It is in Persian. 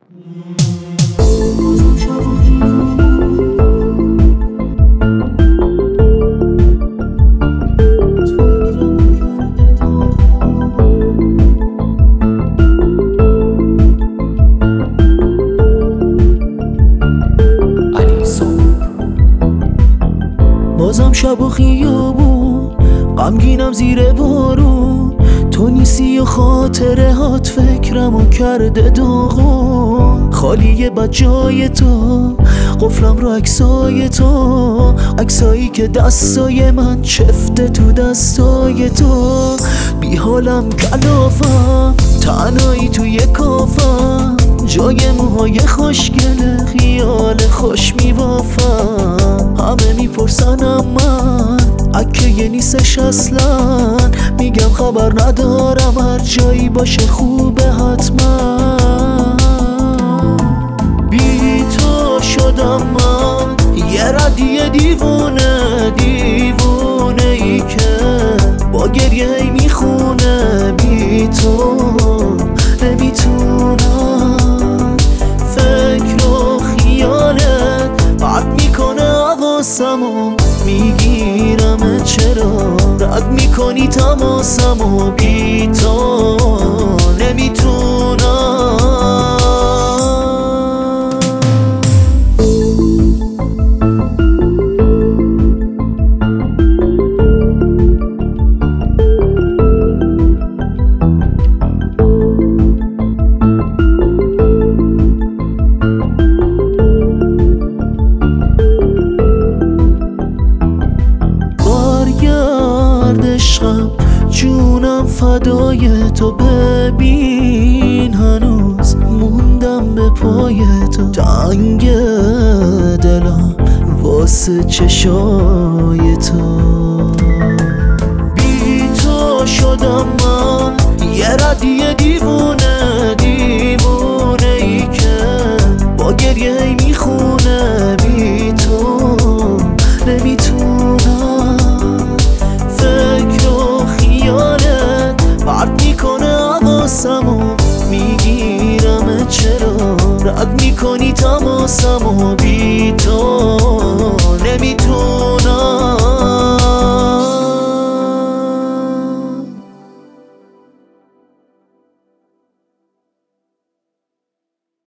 بازم شب و خیابون غمگینم زیر بارون، تو نیستی و خاطرهات فکرمو کرده داغون. خالیه بد جای تو، قفلم رو عکسای تو، عکسایی که دستای من چفته تو دستای تو. بی حالم کلافم تنهایی توی کافم، جای موهای خوشگله خیال خوش میبافم. همه میپرسنم من اکه نیستش اصلا، میگم خبر ندارم هر جایی باشه خوبه حتما. بی تو شدم من یه ردیه دیوونه، دیوونه ای که با گریه هی میخونه. بی تو نمیتونم، فکر و خیالت پرت میکنه حواسمو، میگیرم چرا رد میکنی تماسمو. بی تو نمیتونم. عشقم جونم فدای تو، ببین هنوز موندم به پای تو. تنگ دلم واسه چشای تو.